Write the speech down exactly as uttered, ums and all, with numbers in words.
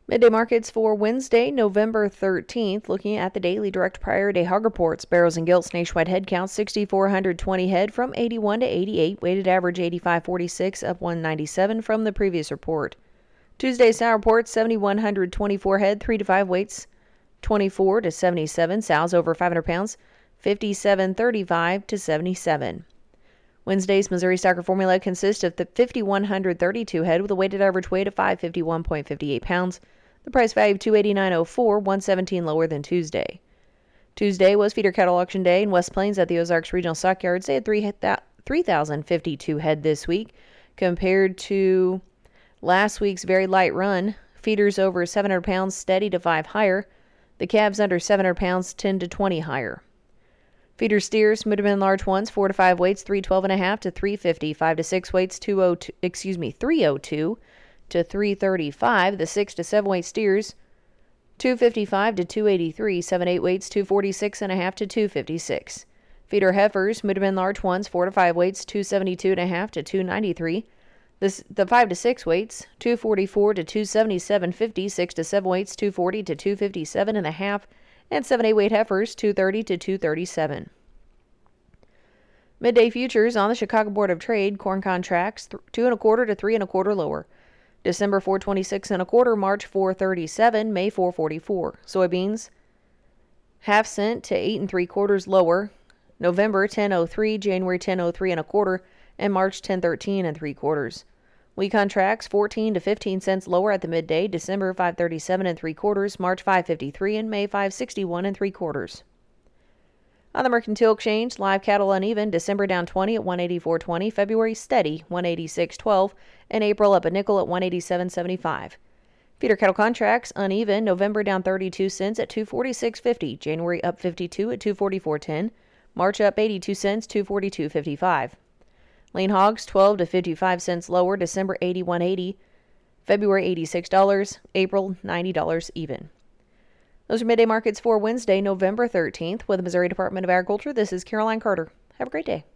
Midday markets for Wednesday, November thirteenth. Looking at the daily direct prior day hog reports. Barrows and Gilts nationwide head count six thousand four hundred twenty head from eighty-one to eighty-eight. Weighted average eighty-five forty-six, up one ninety-seven from the previous report. Tuesday sow reports seven thousand one hundred twenty-four head, three to five weights twenty-four to seventy-seven. Sows over five hundred pounds fifty-seven thirty-five to seventy-seven. Wednesday's Missouri Stocker formula consists of the five thousand one hundred thirty-two head with a weighted average weight of five fifty-one point five eight pounds. The price value of two eighty-nine oh four, one seventeen lower than Tuesday. Tuesday was feeder cattle auction day in West Plains at the Ozarks Regional Stockyards. They had three thousand fifty-two head this week compared to last week's very light run. Feeders over seven hundred pounds steady to five higher. The calves under seven hundred pounds ten to twenty higher. Feeder steers, mid and large ones, four to five weights, three twelve and a half to three fifty, five to six weights, two oh two, excuse me, three oh two to three thirty-five. The six to seven weight steers, two fifty-five to two eighty-three, seven eight weights, two forty-six and a half to two fifty-six. Feeder heifers, mid and large ones, four to five weights, two seventy-two and a half to two ninety-three. This, the five to six weights, two forty-four to two seventy-seven fifty, six to seven weights, two forty to two fifty-seven and a half, and seven eight weight heifers, two thirty to two thirty-seven. Midday futures on the Chicago Board of Trade, corn contracts th- two and a quarter to three and a quarter lower. December four twenty-six and a quarter, March four thirty-seven, May four forty-four. Soybeans half cent to eight and three quarters lower. November ten oh three, January ten oh three and a quarter, and March ten thirteen and three quarters. Wheat contracts fourteen to fifteen cents lower at the midday. December five thirty-seven and three quarters, March five fifty-three, and May five sixty-one and three quarters. On the Mercantile Exchange, live cattle uneven. December down twenty at one eighty-four twenty, February steady one eighty-six twelve, and April up a nickel at one eighty-seven seventy-five. Feeder cattle contracts uneven. November down thirty-two cents at two forty-six fifty, January up fifty-two at two forty-four ten, March up eighty-two cents, two forty-two fifty-five. Lean hogs twelve to fifty-five cents lower. December eighty-one eighty, February eighty-six dollars, April ninety dollars even. Those are midday markets for Wednesday, November thirteenth. With the Missouri Department of Agriculture, this is Caroline Carter. Have a great day.